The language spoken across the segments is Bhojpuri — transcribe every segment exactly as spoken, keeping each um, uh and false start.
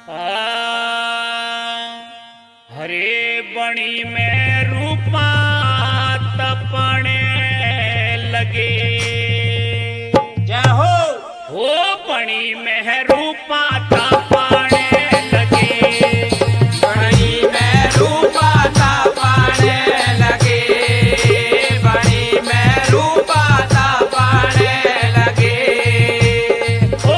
हरे बणी में रूपा तपने लगे। जय हो। हो बणी में रूपा तपने लगे। बणी में रूपा तपने लगे। बणी में रूपा तपने लगे। ओ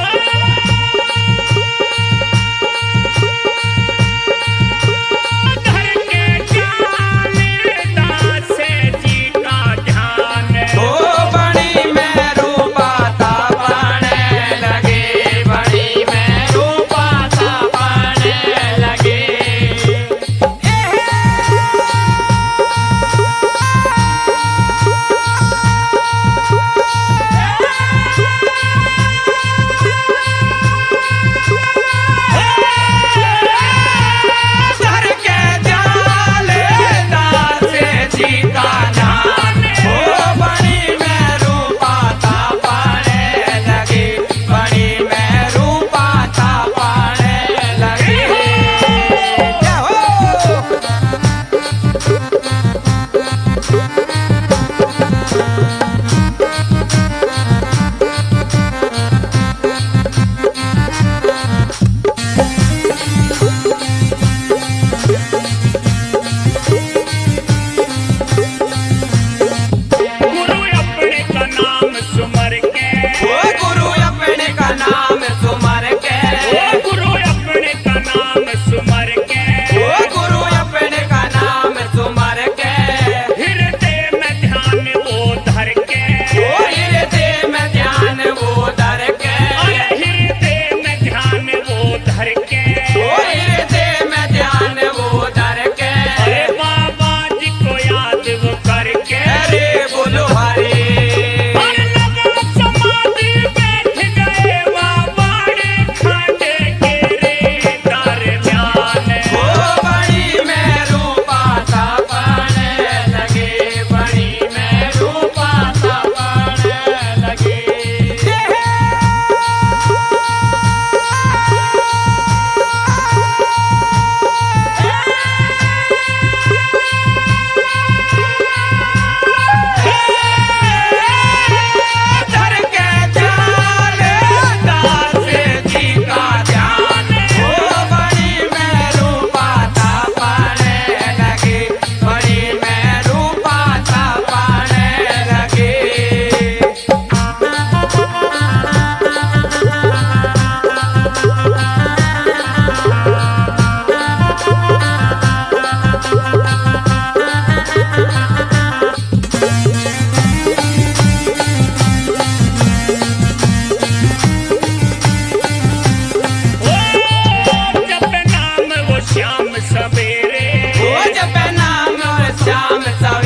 धर के जाने दासे जी का ध्यान। ओ बणी में रूपा तपने लगे। बणी में रूपा तपने लगे। धर के जाले दासे जी का ध्यान। ओ बणी में रूपा तपने लगे। बणी में रूपा तपने लगे। जय हो। गुरु अपने का नाम सुमर के। ओ गुरु अपने का नाम सुमर के। ओ गुरु अपने का नाम सुमर के। ओ गुरु अपने का नाम सुमर के। हृदय में ध्यान वो धर के। ओ हृदय में ध्यान वो धर के। अरे हृदय में ध्यान वो धर के। ओ हृदय में ध्यान वो धर के। अरे बाबा जी को याद वो करके। अरे बोलो हरे। और लगा समाधि बैठ गए बाबा रे खाने के रे दरमियान। ओ बणी में रूपा तपने लगे। बणी में रूपा तपने लगे। धर के जाले दासे जी का ध्यान। ओ बणी में रूपा तपने लगे। बणी में रूपा तपने लगे। ओ जप नाम वो श्याम सवेरे। ओ जप नाम श्याम सवेरे।